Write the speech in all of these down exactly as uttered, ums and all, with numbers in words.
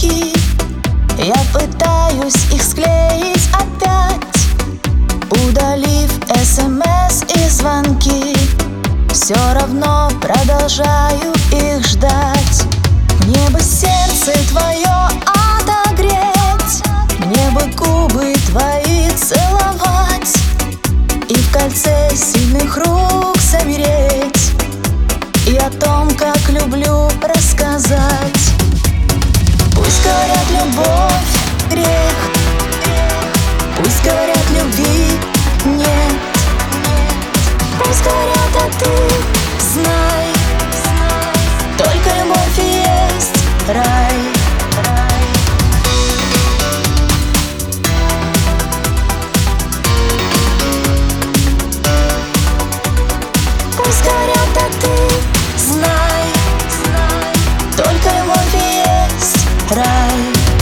звонки. Я пытаюсь их склеить опять, удалив смс и звонки. Все равно продолжаю их ждать. Мне бы сердце твое отогреть, мне бы губы твои целовать и в кольце сильных рук замереть, и о том, как люблю, рассказать. Пусть говорят, любовь — грех, пусть говорят, любви нет. Пусть говорят, а ты знай, только любовь и есть рай. Пусть говорят, а ты знай, только любовь и есть рай.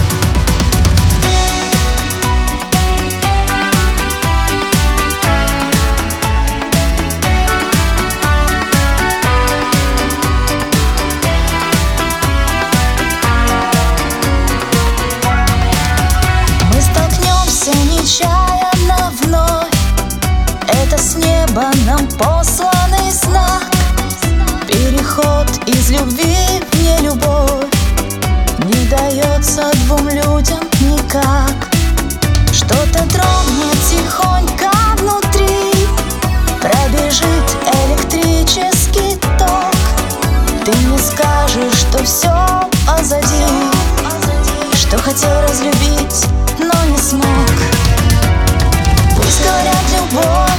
Нечаянно вновь это с неба нам посланный знак. Переход из любви в нелюбовь не дается двум людям никак. Что-то дрогнет тихонько внутри, пробежит электрический ток. Ты мне скажешь, что все позади, что хотел разлюбить, но не смог. Пусть говорят, любовь